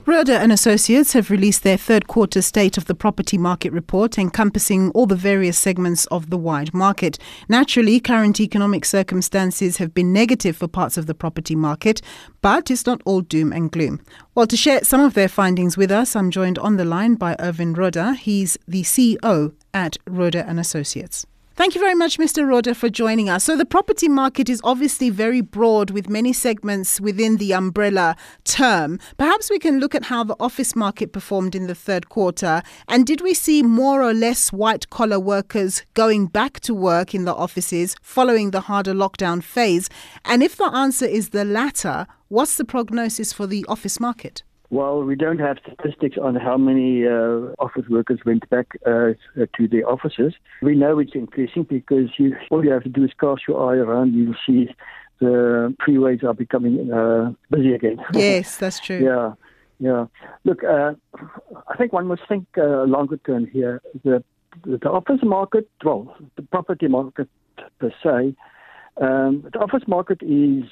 Roeder and Associates have released their third quarter State of the Property Market report encompassing all the various segments of the wide market. Naturally, current economic circumstances have been negative for parts of the property market, but it's not all doom and gloom. Well, to share some of their findings with us, I'm joined on the line by Irvin Roeder. He's the CEO at Roeder and Associates. Thank you very much, Mr. Roeder, for joining us. So the property market is obviously very broad with many segments within the umbrella term. Perhaps we can look at how the office market performed in the third quarter. And did we see more or less white-collar workers going back to work in the offices following the harder lockdown phase? And if the answer is the latter, what's the prognosis for the office market? Well, we don't have statistics on how many office workers went back to their offices. We know it's increasing because all you have to do is cast your eye around. You'll see the freeways are becoming busy again. Yes, that's true. Yeah. Look, I think one must think longer term here. The office market, well, the property market per se, the office market is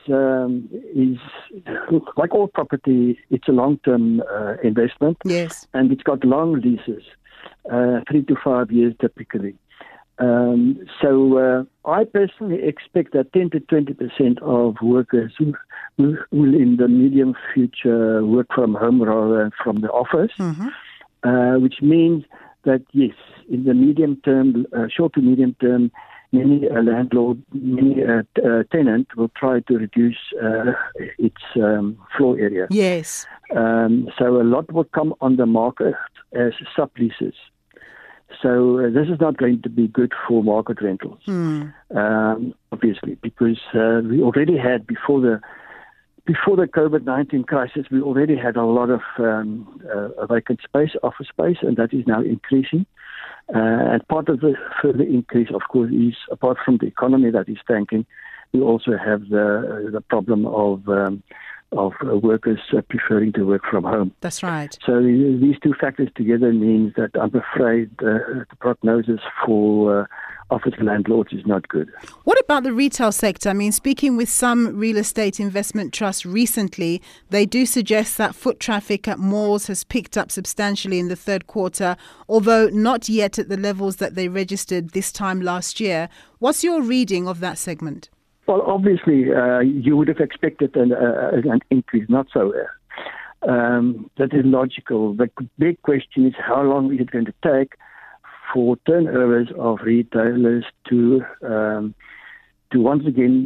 like all property. It's a long-term investment. Yes, and it's got long leases, 3 to 5 years typically. So I personally expect that 10 to 20% of workers will in the medium future work from home rather than from the office, which means that yes, in the medium term, short to medium term, many tenant will try to reduce its floor area. Yes. So a lot will come on the market as subleases. So this is not going to be good for market rentals, obviously, because we already had before the COVID-19 crisis, we already had a lot of vacant space, office space, and that is now increasing. And part of the further increase, of course, is apart from the economy that is tanking, we also have the problem of workers preferring to work from home. That's right. So these two factors together means that I'm afraid the prognosis for office landlords is not good. What about the retail sector? I mean, speaking with some real estate investment trusts recently, they do suggest that foot traffic at malls has picked up substantially in the third quarter, although not yet at the levels that they registered this time last year. What's your reading of that segment? Well, obviously, you would have expected an increase, not so. That is logical. The big question is how long is it going to take for turnovers of retailers to once again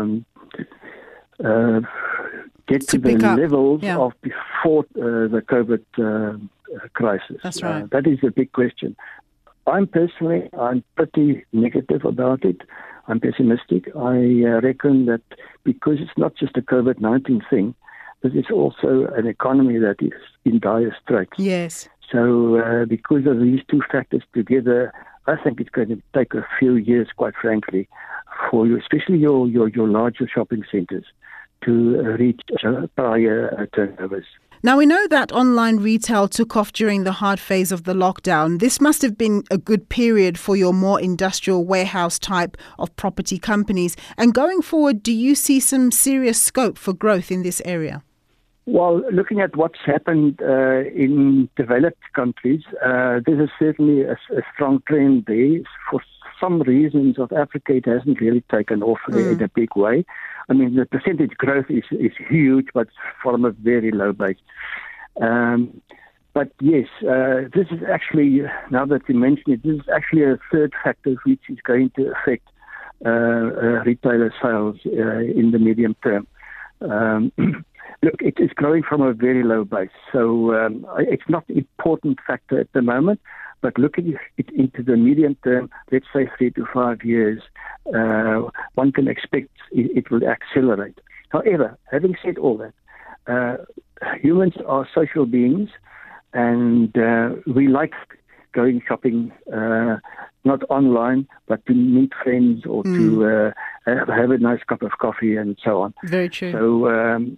get to the levels of before the COVID crisis. That's right. That is the big question. I'm pretty negative about it. I'm pessimistic. I reckon that because it's not just a COVID-19 thing, but it's also an economy that is in dire straits. Yes. So because of these two factors together, I think it's going to take a few years, quite frankly, for you, especially your larger shopping centres, to reach prior turnovers. Now, we know that online retail took off during the hard phase of the lockdown. This must have been a good period for your more industrial warehouse type of property companies. And going forward, do you see some serious scope for growth in this area? Well, looking at what's happened in developed countries, there is certainly a strong trend there. For some reasons of Africa, it hasn't really taken off in a big way. I mean, the percentage growth is huge, but from a very low base. But yes, this is actually, now that you mention it, this is actually a third factor which is going to affect retailer sales in the medium term. Look, it is growing from a very low base, so it's not an important factor at the moment. But looking it into the medium term, let's say 3 to 5 years, one can expect it will accelerate. However, having said all that, humans are social beings, and we like going shopping, not online, but to meet friends or to have a nice cup of coffee and so on. Very true. So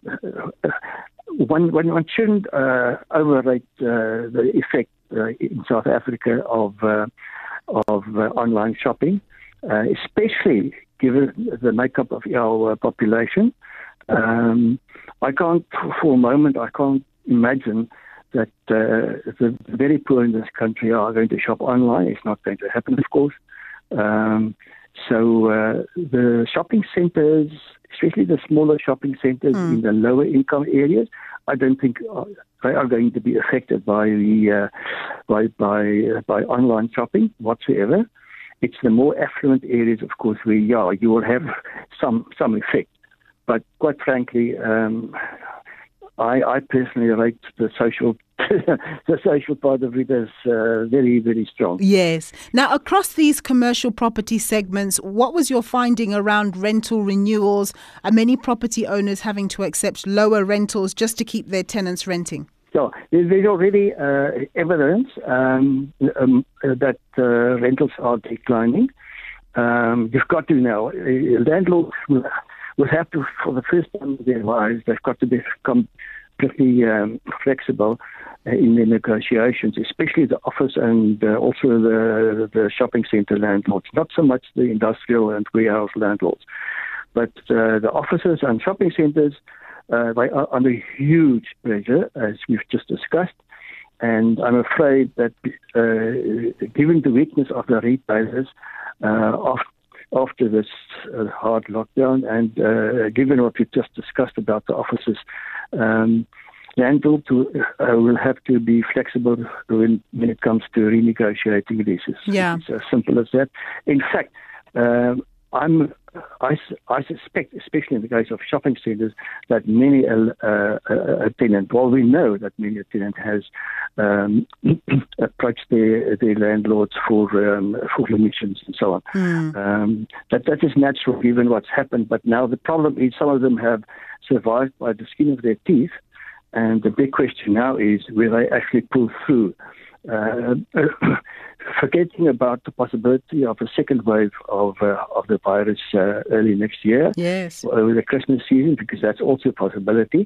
one shouldn't overrate the effect in South Africa of online shopping, especially given the makeup of our population. I can't, for a moment, imagine that the very poor in this country are going to shop online. It's not going to happen, of course. So the shopping centres, especially the smaller shopping centres in the lower income areas, I don't think they are going to be affected by the by online shopping whatsoever. It's the more affluent areas, of course, where you will have some effect. But quite frankly, I personally rate the social the social part of it as very, very strong. Yes. Now, across these commercial property segments, what was your finding around rental renewals? Are many property owners having to accept lower rentals just to keep their tenants renting? So there's already evidence that rentals are declining. You've got to know, landlords will have to, for the first time in their lives, they've got to become pretty flexible in their negotiations, especially the office and also the shopping centre landlords, not so much the industrial and warehouse landlords. But the offices and shopping centres, they are under huge pressure, as we've just discussed. And I'm afraid that given the weakness of the retailers after this hard lockdown and given what we've just discussed about the offices, landlords will have to be flexible when it comes to renegotiating leases. Yeah. It's as simple as that. In fact, I suspect, especially in the case of shopping centres, that many a tenant, well, we know that many a tenant has approached their landlords for emissions and so on. That is natural given what's happened, but now the problem is some of them have survived by the skin of their teeth, and the big question now is will they actually pull through? Forgetting about the possibility of a second wave of the virus early next year, yes, over the Christmas season, because that's also a possibility.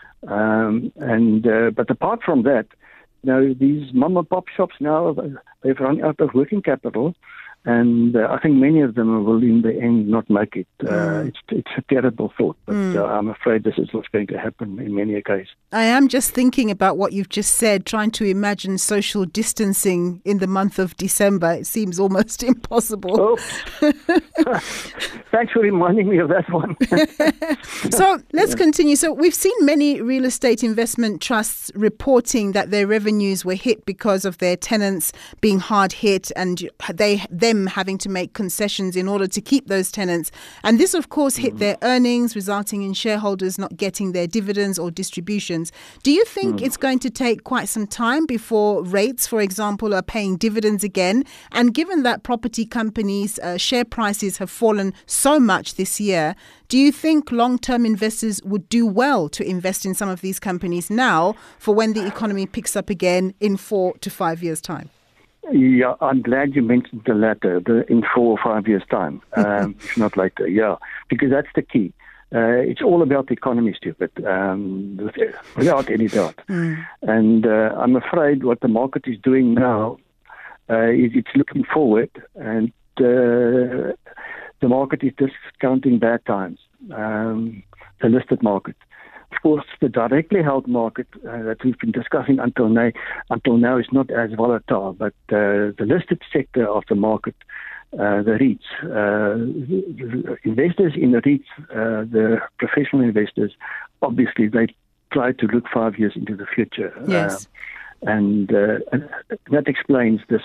But apart from that, these mom and pop shops now, they've run out of working capital, and I think many of them will in the end not make it. It's a terrible thought, but I'm afraid this is what's going to happen in many a case. I am just thinking about what you've just said, trying to imagine social distancing in the month of December. It seems almost impossible. Oh. Thanks for reminding me of that one. So let's continue. So we've seen many real estate investment trusts reporting that their revenues were hit because of their tenants being hard hit and them having to make concessions in order to keep those tenants. And this, of course, hit their earnings, resulting in shareholders not getting their dividends or distributions. Do you think it's going to take quite some time before rates, for example, are paying dividends again? And given that property companies' share prices have fallen so much this year, do you think long-term investors would do well to invest in some of these companies now for when the economy picks up again in 4 to 5 years' time? Yeah, I'm glad you mentioned the latter, in 4 or 5 years' time, if not later, because that's the key. It's all about the economy, stupid, without any doubt. And I'm afraid what the market is doing now is it's looking forward, and the market is discounting bad times, the listed market. Of course, the directly held market that we've been discussing until now is not as volatile, but the listed sector of the market, the REITs, the investors in the REITs, the professional investors, obviously they try to look 5 years into the future. Yes. And that explains this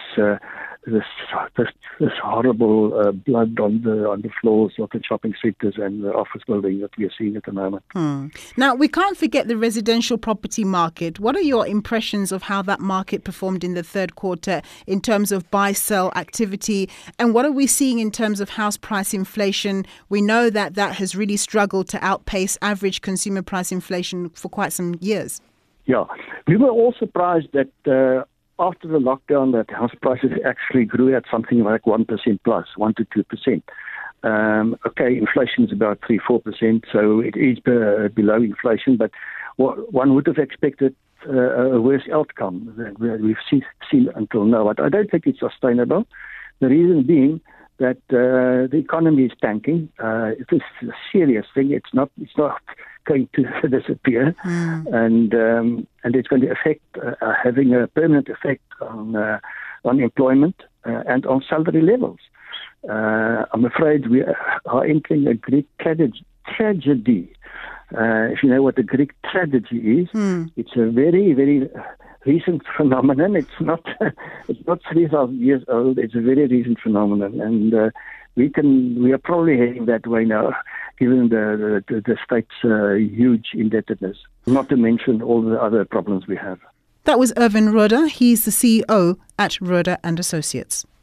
horrible blood on the floors of the shopping centres and the office building that we are seeing at the moment. Now, we can't forget the residential property market. What are your impressions of how that market performed in the third quarter in terms of buy-sell activity? And what are we seeing in terms of house price inflation? We know that has really struggled to outpace average consumer price inflation for quite some years. Yeah, we were all surprised that after the lockdown that house prices actually grew at something like 1% plus, 1 to 2%. Okay, inflation is about 3-4%, so it is below inflation, but one would have expected a worse outcome than we've seen until now. But I don't think it's sustainable. The reason being that the economy is tanking. It is a serious thing. It's not going to disappear, and it's going to affect, having a permanent effect on employment and on salary levels. I'm afraid we are entering a Greek tragedy. If you know what a Greek tragedy is, it's a very, very recent phenomenon. It's not 3,000 years old. It's a very recent phenomenon, and we are probably heading that way now, given the state's huge indebtedness. Not to mention all the other problems we have. That was Irvin Roda. He's the CEO at Roda and Associates.